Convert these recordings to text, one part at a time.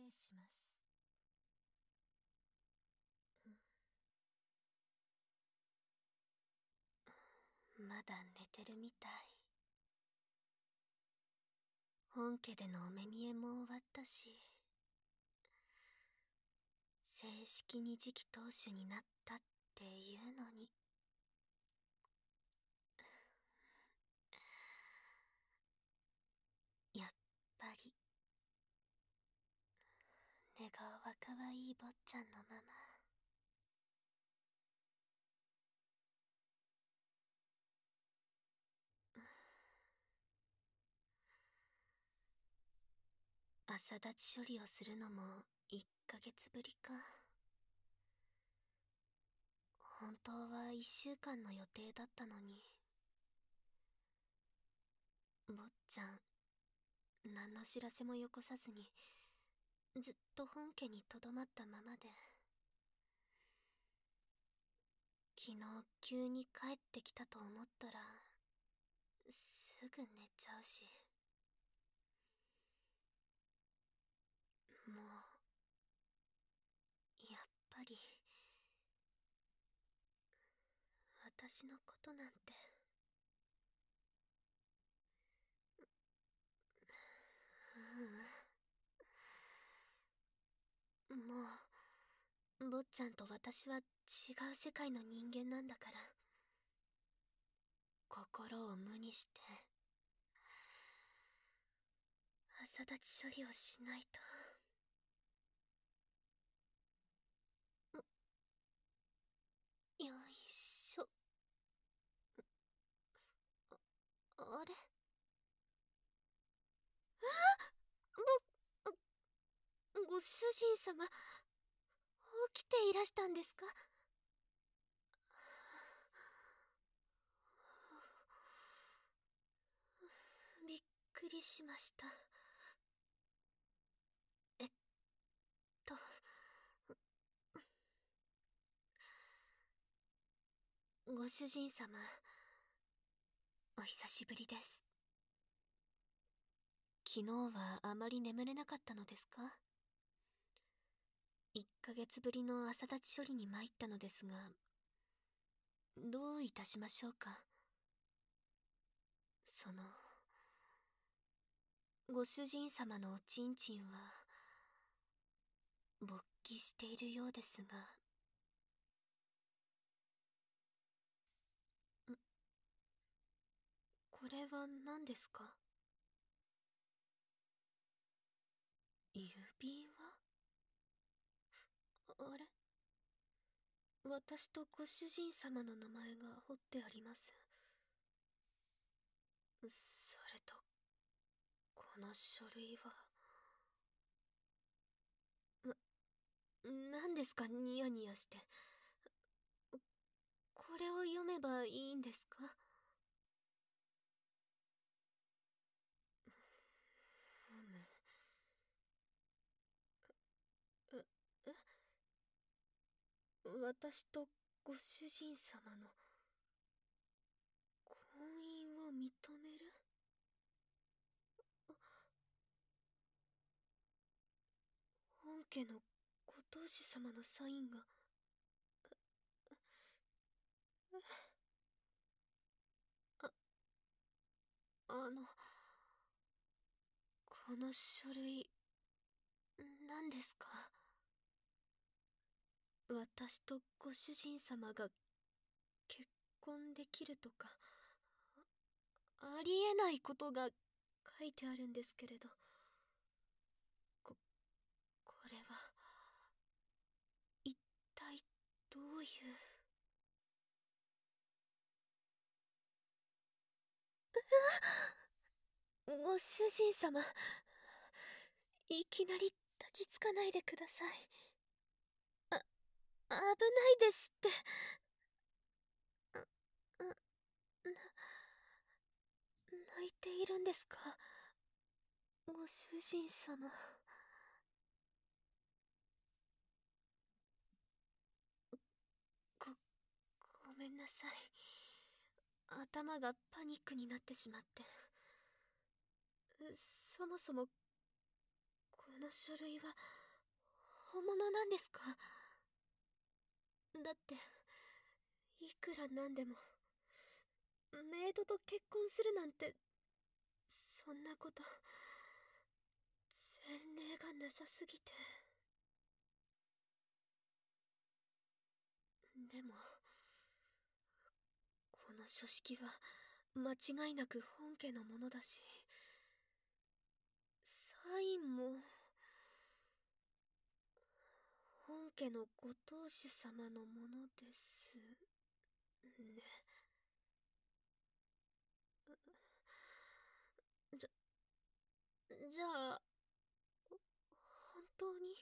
礼します。まだ寝てるみたい。本家でのお目見えも終わったし、正式に次期当主になったっていうのに。やっぱり寝顔は可愛い坊ちゃんのまま。朝立ち処理をするのも1ヶ月ぶりか。本当は1週間の予定だったのに。坊ちゃん、何の知らせもよこさずにずっと本家にとどまったままで。昨日急に帰ってきたと思ったらすぐ寝ちゃうし。もうやっぱり私のことなんて。もう坊ちゃんと私は違う世界の人間なんだから、心を無にして朝立ち処理をしないと。よいしょ。あれ、ご主人様、起きていらしたんですか？びっくりしました。えっとご主人様、お久しぶりです。昨日はあまり眠れなかったのですか？1ヶ月ぶりの朝立ち処理に参ったのですが、どういたしましょうか。ご主人様のおちんちんは勃起しているようですが。これは何ですか？指輪？あれ、私とご主人様の名前が彫ってあります。それとこの書類は。何ですかニヤニヤして。これを読めばいいんですか？私とご主人様の婚姻を認める？本家のご当主様のサインが。あ、この書類、何ですか？私とご主人様が結婚できるとか、ありえないことが書いてあるんですけれど。これは一体どういう。ご主人様、いきなり抱きつかないでください。危ないですって。泣いているんですか、ご主人様。ご、ごめんなさい。頭がパニックになってしまって。そもそも、この書類は本物なんですか？だっていくらなんでもメイドと結婚するなんて、そんなこと前例がなさすぎて。でもこの書式は間違いなく本家のものだし、サインも本家のご当主様のものですね。じゃじゃあ本当に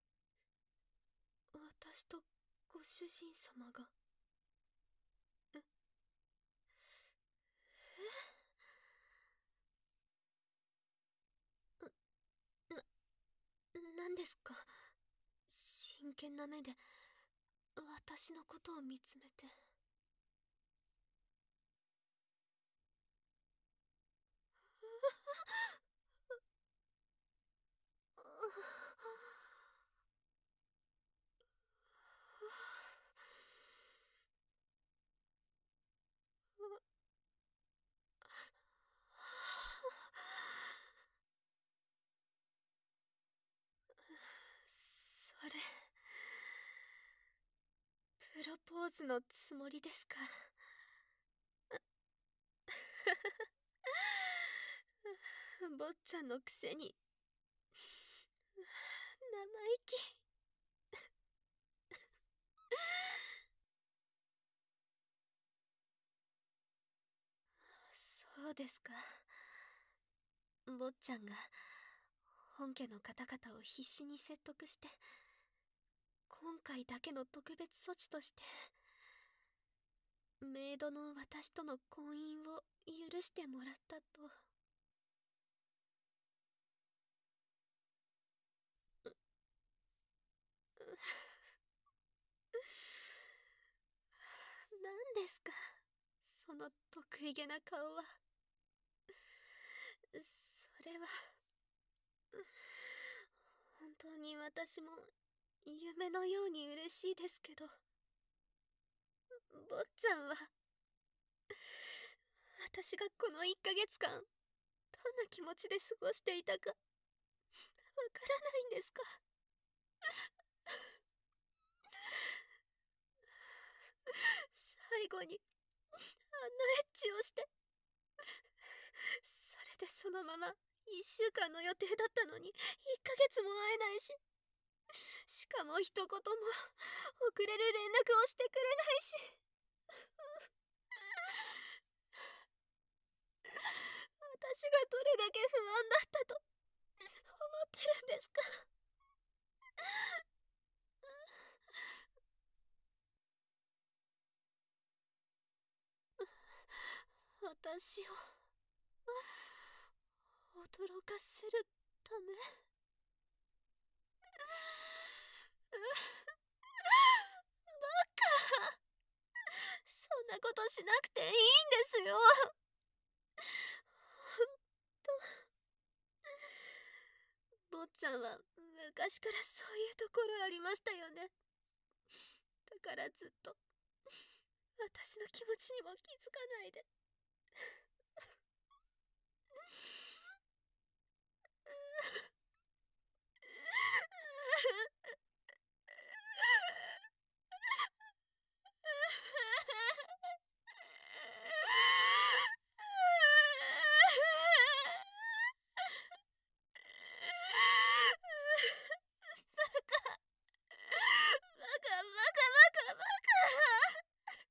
私とご主人様が。えなんですか、真剣な目で私のことを見つめて。それプロポーズのつもりですか？坊ちゃんのくせに生意気。そうですか。坊ちゃんが本家の方々を必死に説得して、今回だけの特別措置としてメイドの私との婚姻を許してもらったと。何ですかその得意げな顔は。それは本当に私も夢のように嬉しいですけど、坊ちゃんは私がこの1ヶ月間どんな気持ちで過ごしていたかわからないんですか？最後にあんなエッチをして、それでそのまま1週間の予定だったのに1ヶ月も会えないし、しかも一言も遅れる連絡をしてくれないし。私がどれだけ不安だったと思ってるんですか？私を驚かせるため。バカ、そんなことしなくていいんですよ。坊ちゃんは昔からそういうところありましたよね。だからずっと私の気持ちにも気づかないで。バカバカバカバカ。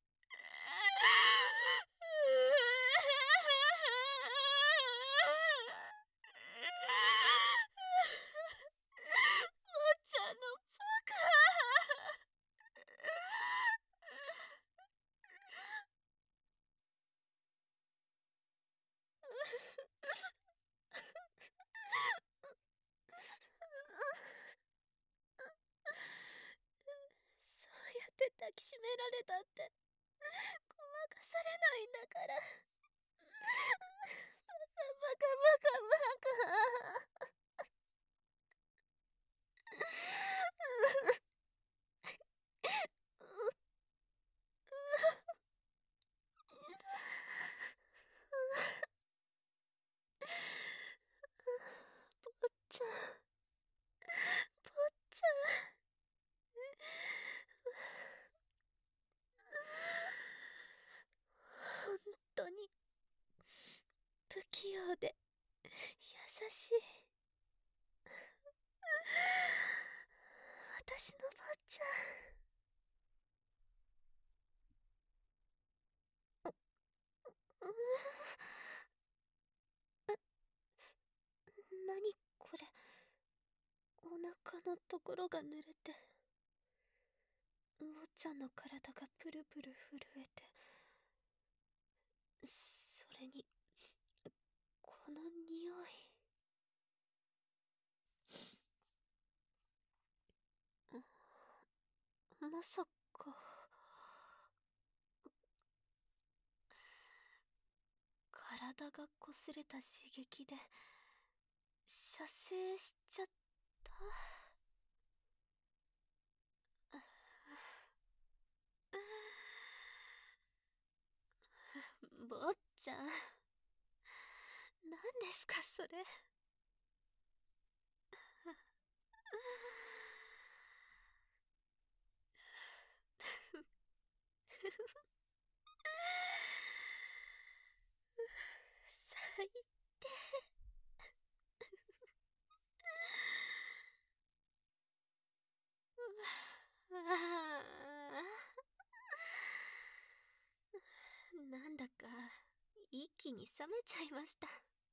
坊ちゃんのバカ。そうやって抱きしめられたってごまかされないんだから。バカバカバカバカ。 器用で優しい私の坊ちゃん。何これ、お腹のところが濡れて、坊ちゃんの体がプルプル震えて、それにこの匂い。まさか体が擦れた刺激で射精しちゃった？坊ちゃん、何ですかそれ。最低。なんだか一気に冷めちゃいました。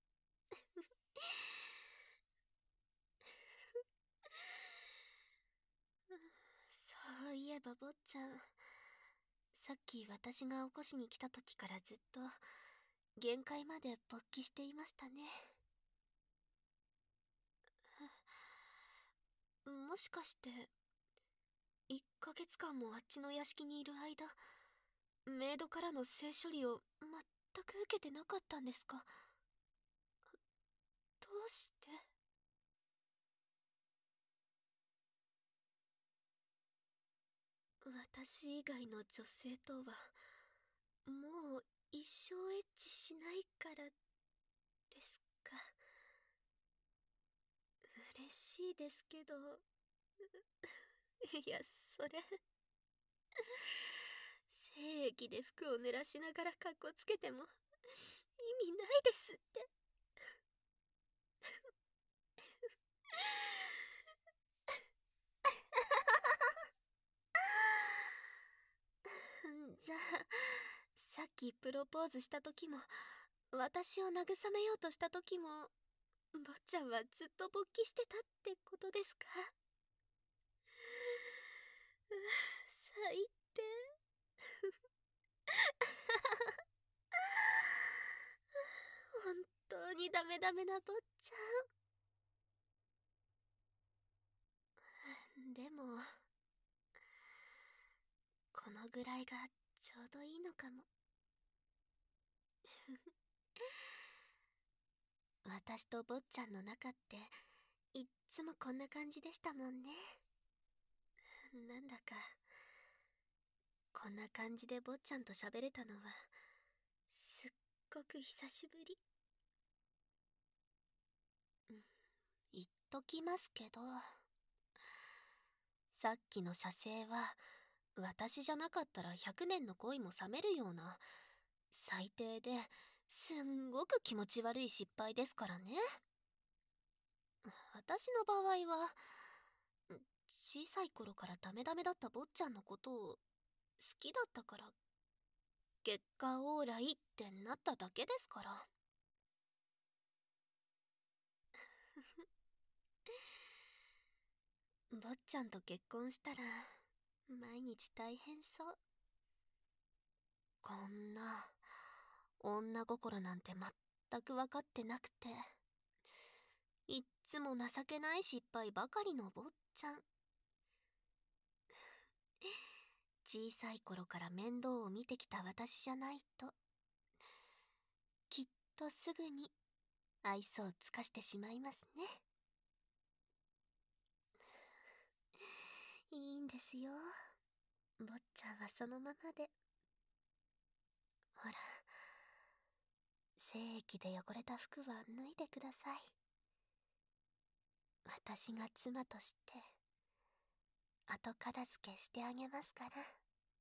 そういえば坊ちゃん、さっき私が起こしに来た時からずっと限界まで勃起していましたね。もしかして1ヶ月間もあっちの屋敷にいる間、メイドからの性処理を全く受けてなかったんですか？どうして？私以外の女性とはもう一生エッチしないからですか？嬉しいですけど、いや、それ精液で服を濡らしながらカッコつけても意味ないですって。じゃあ、さっきプロポーズした時も、私を慰めようとした時も、坊ちゃんはずっと勃起してたってことですか？最低。本当にダメダメな坊ちゃん。でも、このぐらいがちょうどいいのかも。私と坊ちゃんの仲っていっつもこんな感じでしたもんね。なんだかこんな感じで坊ちゃんと喋れたのはすっごく久しぶり。言っときますけど、さっきの射精は私じゃなかったら100年の恋も冷めるような最低ですんごく気持ち悪い失敗ですからね。私の場合は小さい頃からダメダメだった坊ちゃんのことを好きだったから結果オーライってなっただけですから。坊ちゃんと結婚したら毎日大変そう。こんな女心なんて全く分かってなくて、いっつも情けない失敗ばかりの坊ちゃん。小さい頃から面倒を見てきた私じゃないときっとすぐに愛想をつかしてしまいますね。いいんですよ、坊ちゃんはそのままで。ほら、精液で汚れた服は脱いでください。私が妻として後片付けしてあげますから。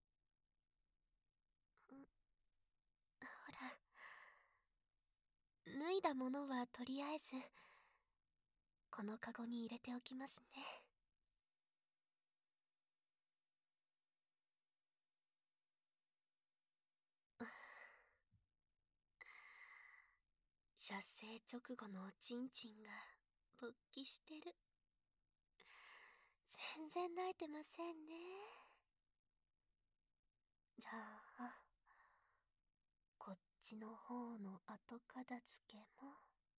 ほら、 脱いだものはとりあえずこのカゴに入れておきますね。射精直後のおちんちんが勃起してる。全然泣いてませんね。じゃあこっちの方の後片付けも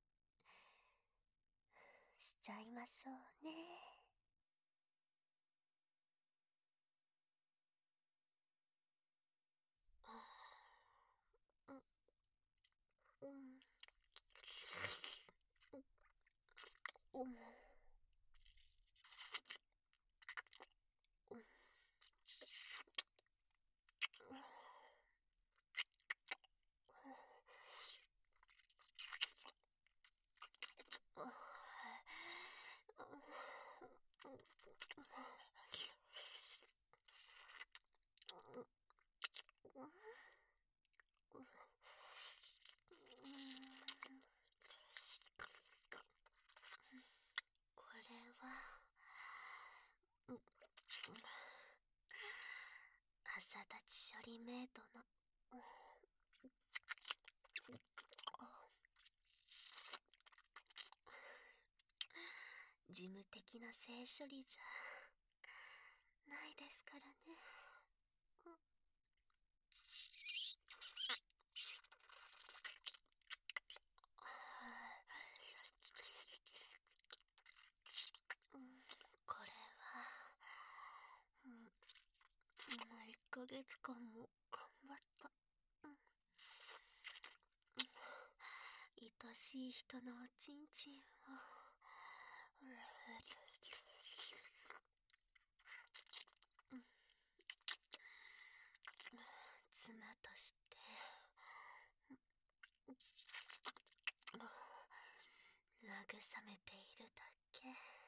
しちゃいましょうね。うん、うん、これは朝立ち処理メイトの事務的な性処理じゃないですからね。これは1ヶ月間も頑張った、愛しい人のおちんちんを妻として慰めているだけ。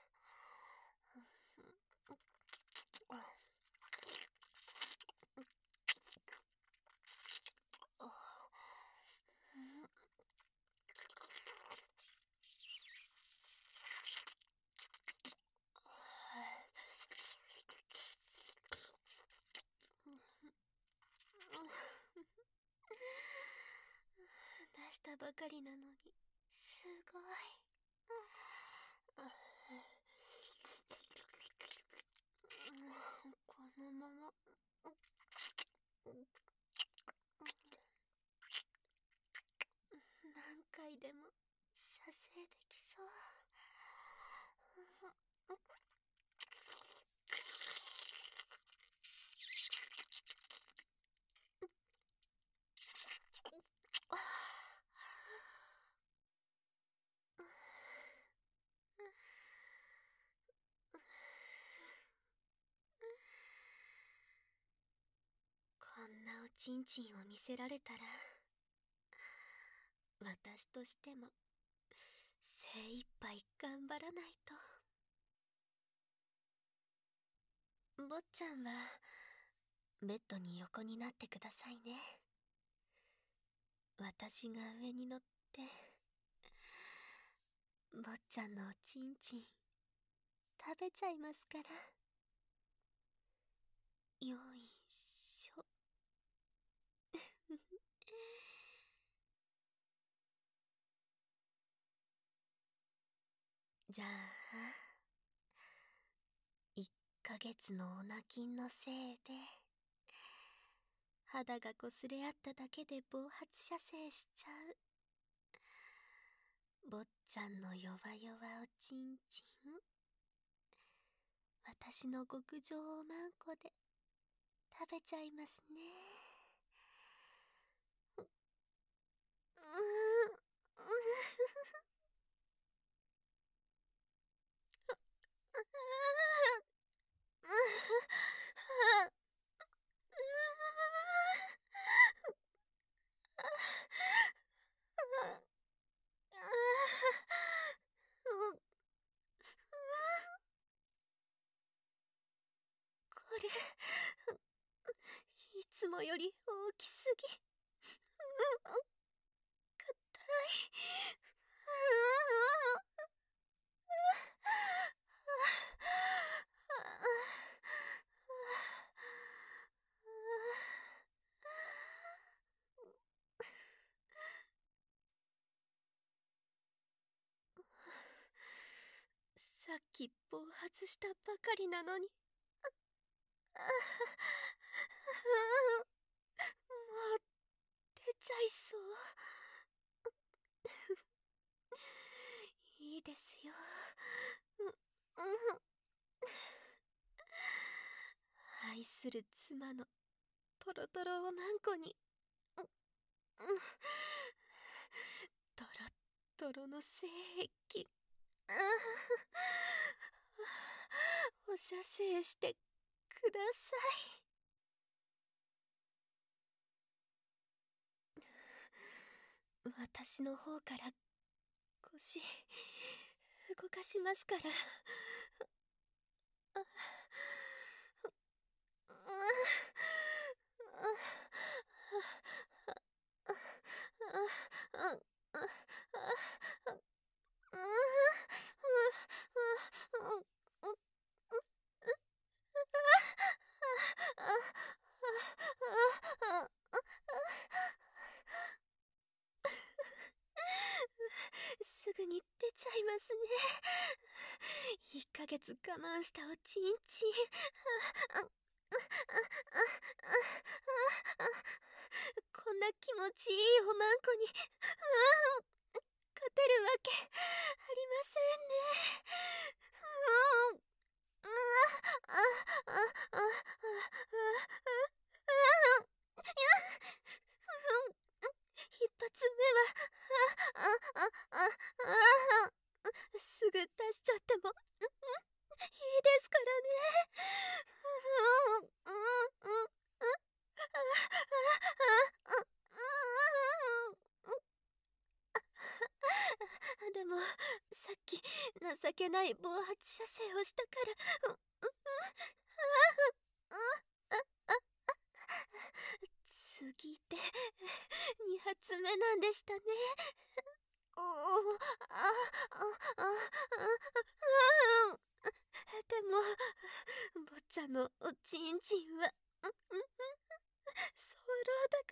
出したばかりなのにすごい。このまま何回でも射精できそう。こんなおちんちんを見せられたら私としても精一杯頑張らないと。坊ちゃんはベッドに横になってくださいね。私が上に乗って坊ちゃんのおちんちん食べちゃいますから。よいしょ。じゃあ1ヶ月のオナキンのせいで肌が擦れ合っただけで暴発射精しちゃう坊ちゃんの弱々おちんちん、私の極上おまんこで食べちゃいますね。これいつもより大きすぎ。硬さっき暴発したばかりなのに。もう出ちゃいそう。いいですよ。愛する妻のトロトロおまんこに、トロトロの精液、お射精してください。私の方から腰動かしますから。すぐに出ちゃいますね。1ヶ月我慢したおちんちん。こんな気持ちいいおまんこに、勝てるわけありませんね。一発目はすぐ出しちゃってもいいですからね。でもさっき情けない暴発射精をしたから次で2発目なんでしたね。おお、でも坊ちゃんのおちんちんはソロだ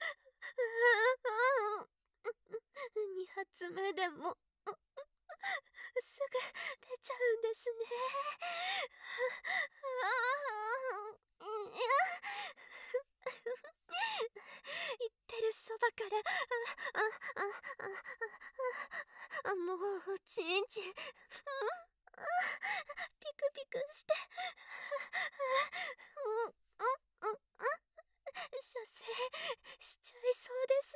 から2発目でもすぐ出ちゃうんですね。言ってるそばからもうおちんちんピクピクして射精しちゃいそうです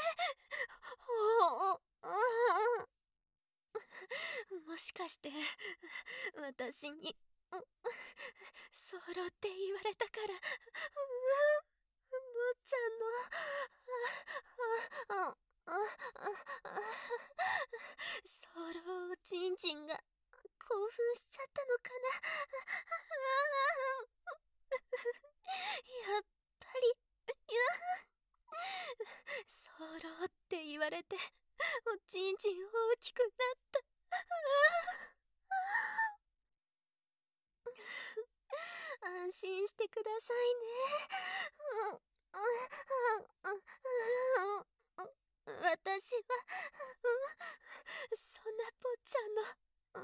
ね。もしかして私にソロって言われたから坊ちゃんのソロおちんちんが興奮しちゃったのかな。やっぱりソロって言われておちんちん大きくなった。安心してくださいね。私はそんな坊ちゃんの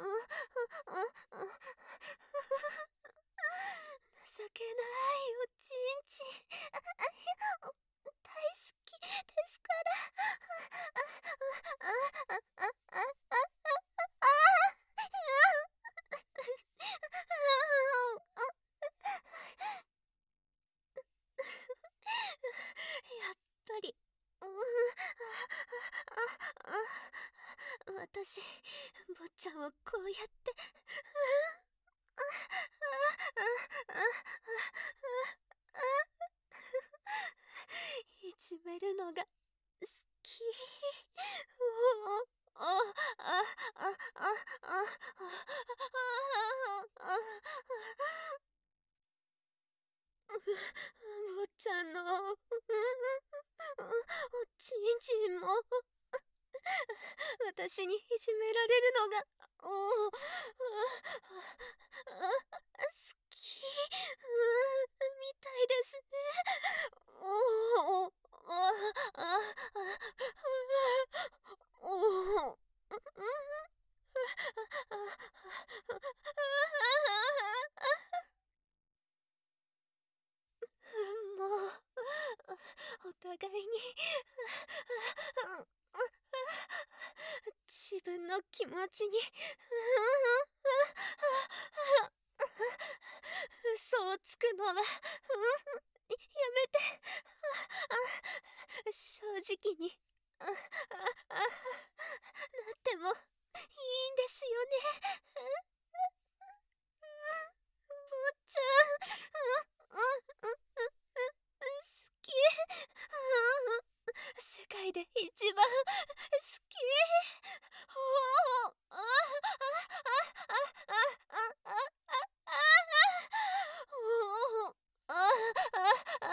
情けないおちんちん大好きですから。やっぱり私坊ちゃんをこうやっていじめるのが好き。おおあああああ坊ちゃんのおちんちんも私にいじめられるのが、好き、みたいですね。おお、あ、あ、おお、もう、お互いに、自分の気持ちに、嘘をつくのは、やめて、正直に、なってもいいんですよね。坊ちゃん、好き。世界で一番好き。おーあああああああおーあああ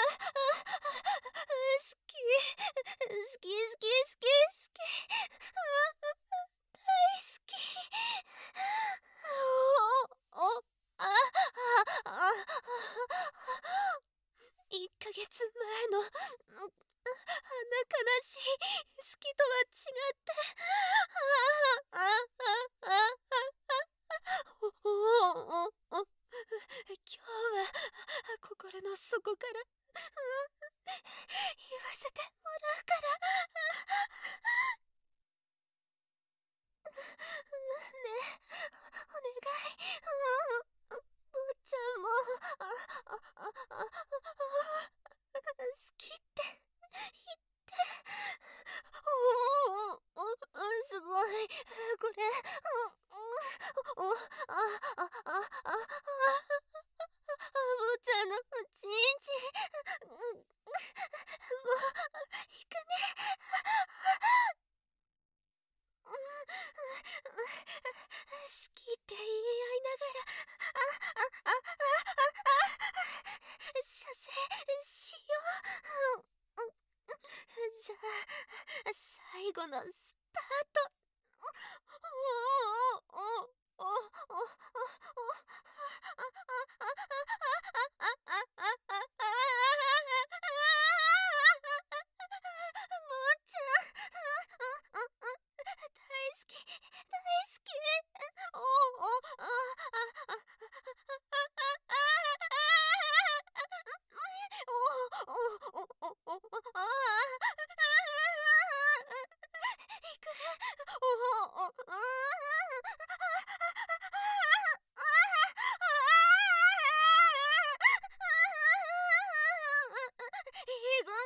好き好き好き好き好き大好きおあああ1ヶ月前の悲しい好きとは違ってああああおお今日は心の底から言わせてもらうからねえお願い坊ちゃんも好きって言ってすごいこれお坊ちゃんのちんちんもう行くね好きって言い合いながら射精しようじゃあ最後のスパートおおおおおおもうちゃん大好き大好きおおああおおおおおあいくおおいく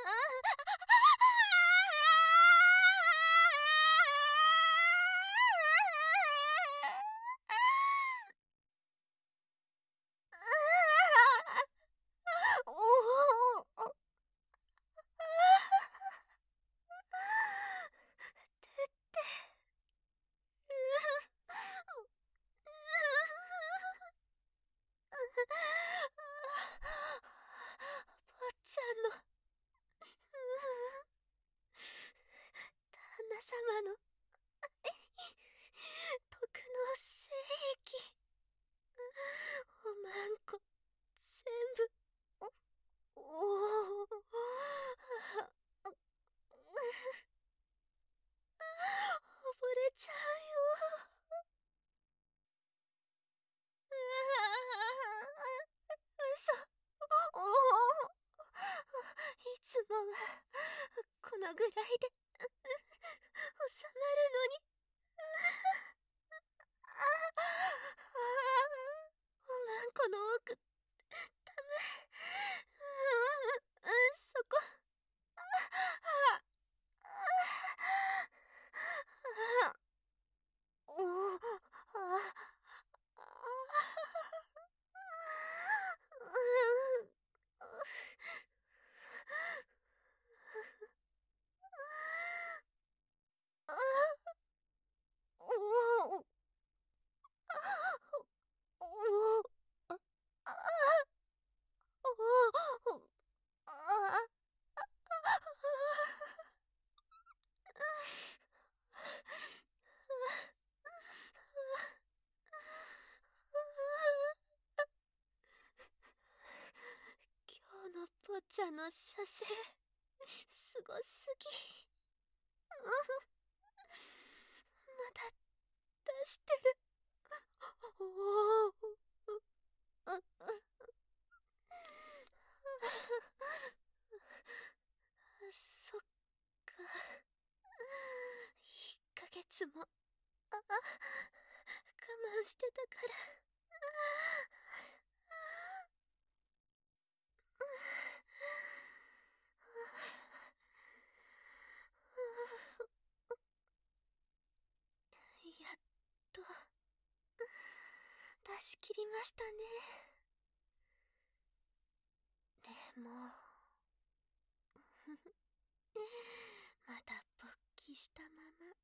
おお坊ちゃんの旦那様の毒の精液おまんこ全部おお溺れちゃうよ嘘おおいつもはこのぐらいで収まるのにおまんこの奥ダメそこおあ射精すごすぎ。まだ出してる。おお。そっか。1ヶ月も我慢してたから。やっと出し切りましたね。でもまだ勃起したまま。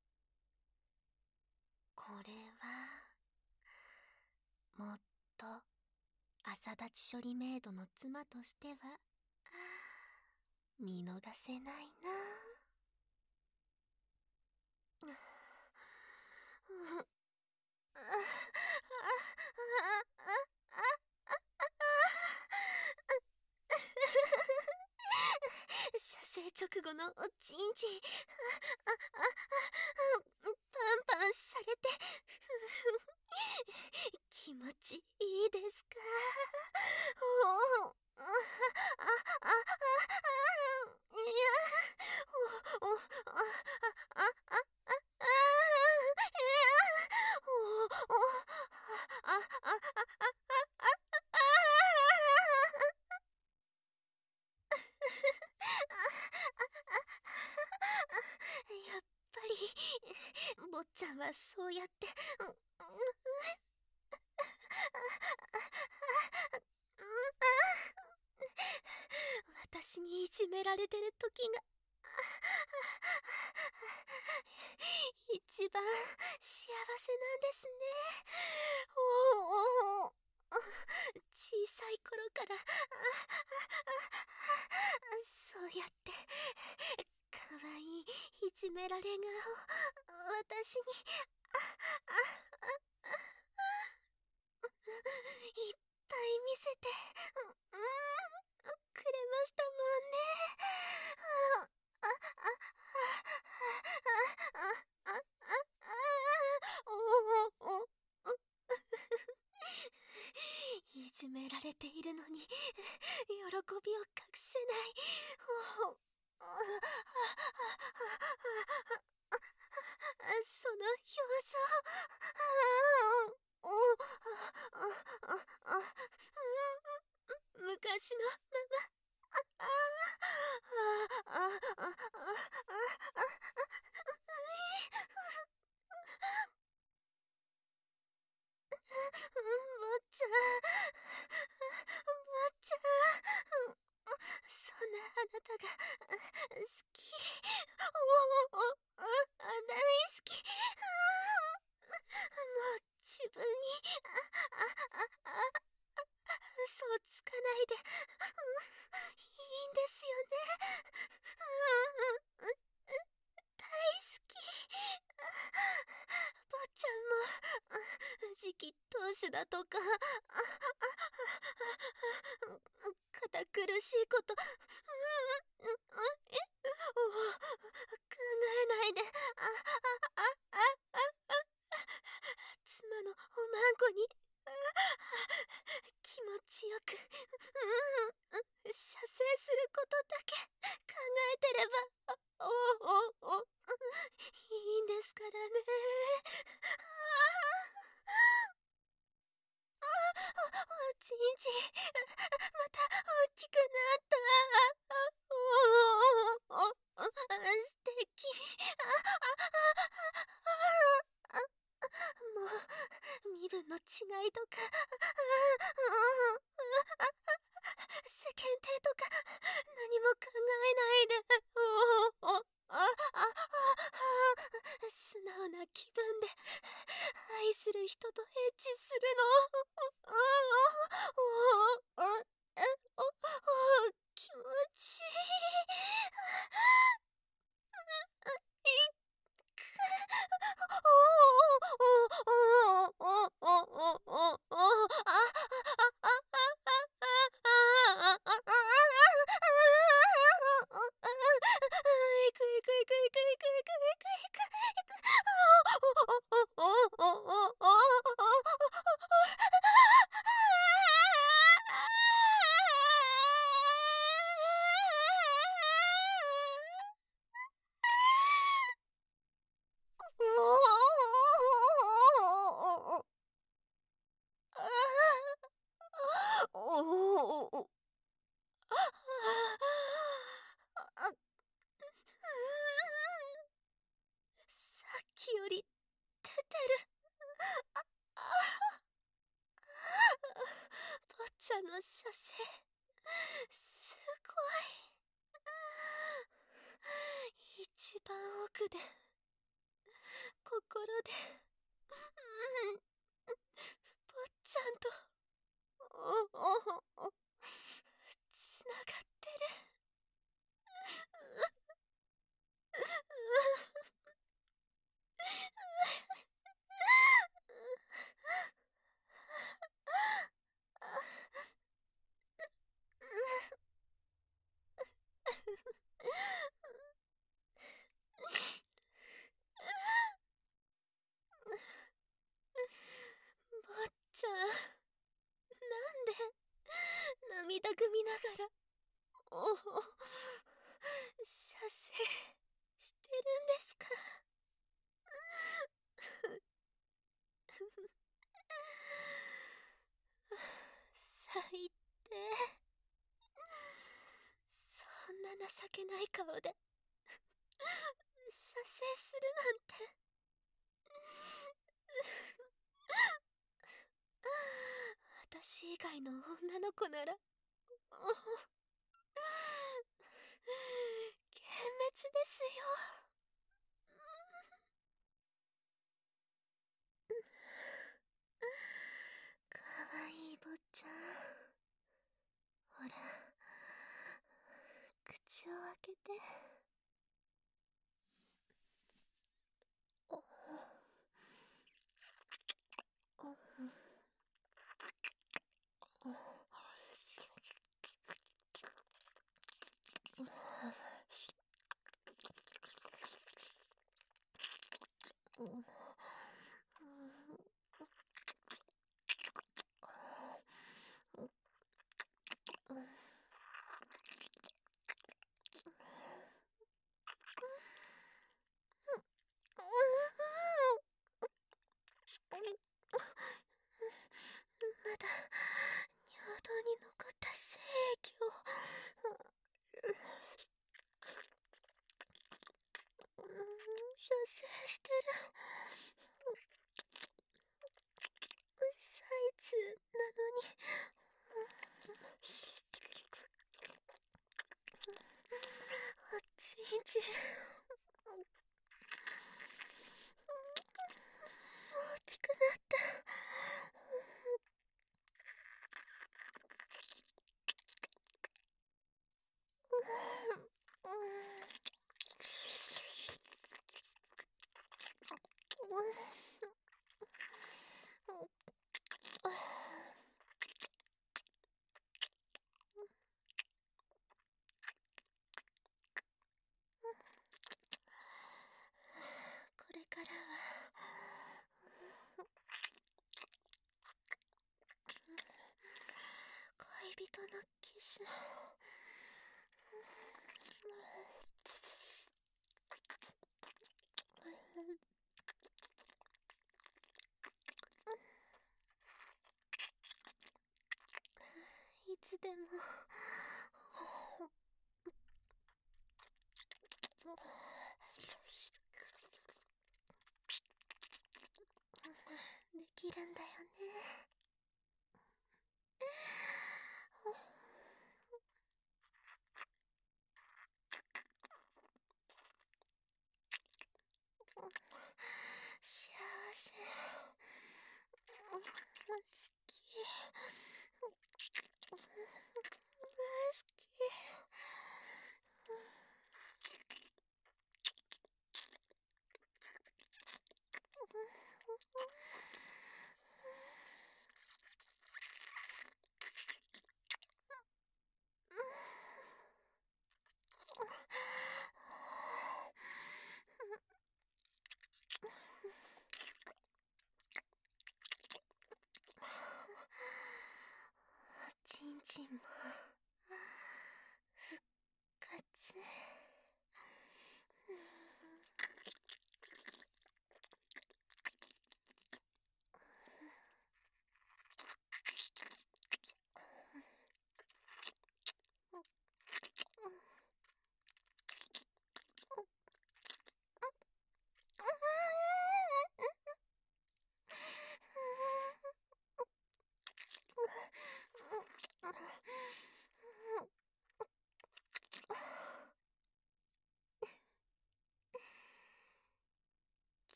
これはもっと朝立ち処理メイドの妻としては見逃せないな。射精直後のおちんちんパンパンされて気持ちいいですか？おお、いや、おお、やっぱり坊ちゃんはそうやって私にいじめられてる時が一番幸せなんですね。おお、小さい頃からそうやってかわいいいじめられ顔私にいっぱい見せてくれましたもんね。いじめられているのに喜びを隠せない。その表情昔の坊ちゃん、坊ちゃん、そんなあなたが好き。大好き。もう自分に嘘をつかないでいいんですよね。大好き。坊ちゃんも次期当主だとか堅苦しいこと考えないで妻のおまんこに気持ちよく射精することだけ考えてればいいんですからね。おちんちまた大きくなった。素敵。もう身分の違いとか世間体とか何も考えないで素直な気分で愛する人とエッチするの気持ちいい。 射精すごい。一番奥で心で坊ちゃんとつながってる。坊ちゃん、なんで涙ぐみながら射精してるんですか？最低。そんな情けない顔で射精するなんて。私以外の女の子なら幻滅ですよ。かわいい坊ちゃん、ほら口を開けて。まだ尿道に残った精液を射精してる。サイズなのにおちんちん大きくなった。これからは恋人のキスいつでもできるんだよね。幸せ。好き。大好き。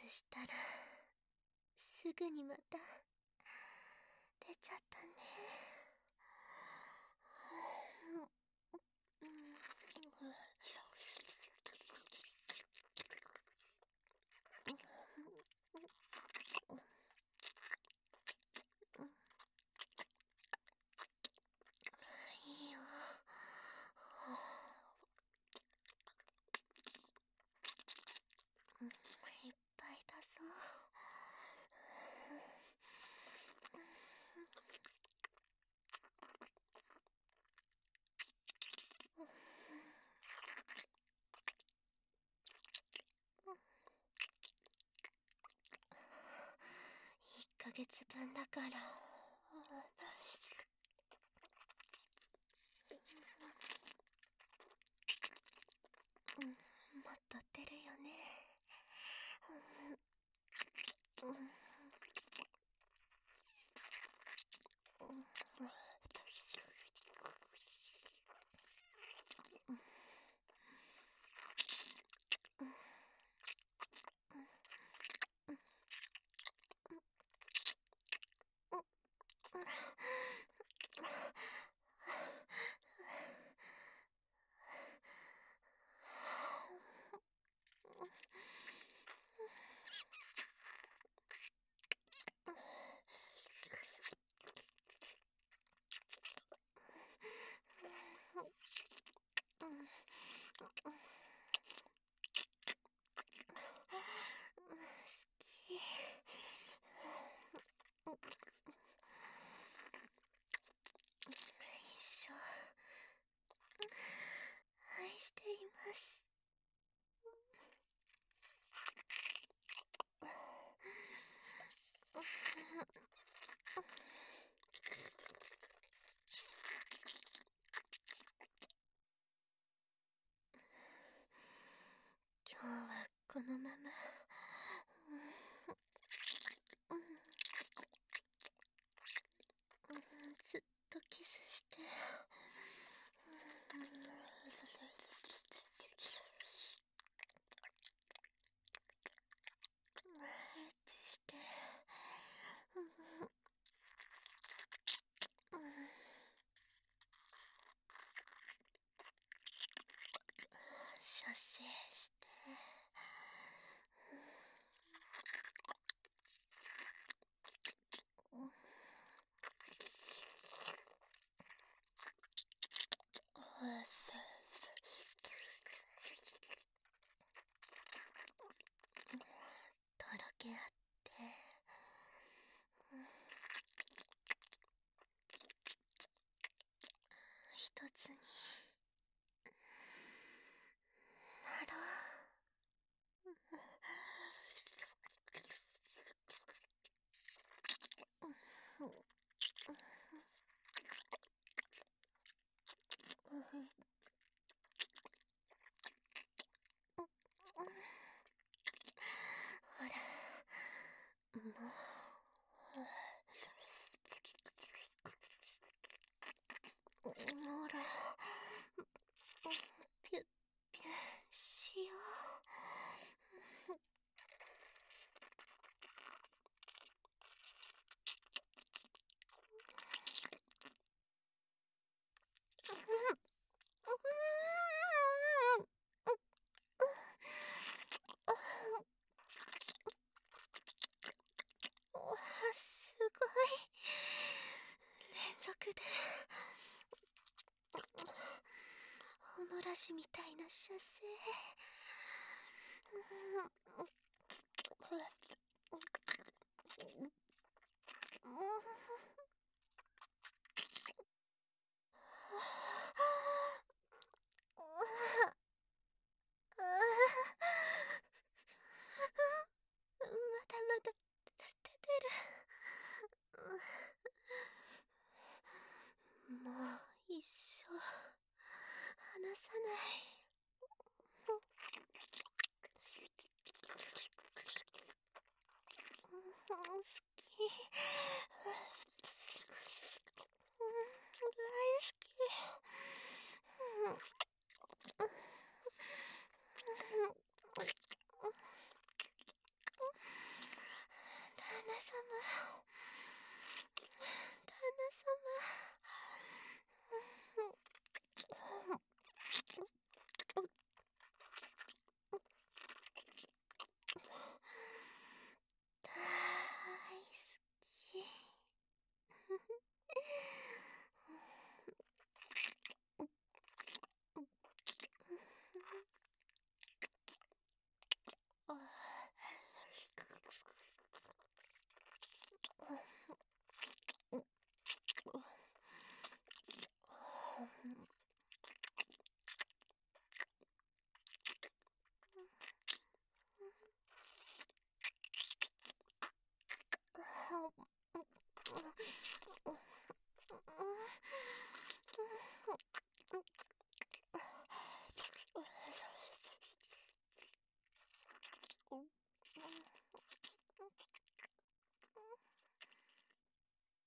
したらすぐにまた出ちゃったね。いいよ。いっぱい出そう。1ヶ月分だから。もっと出るよね。一生愛しています。今日はこのままずっとキスしてエッチして射精してとろけ合って一つになろう。ほら、ほら、ピュッピュッしよう。すごい。連続でおもらしみたいな射精。まだまだ出てる。もう一生離さない。好き。大好き。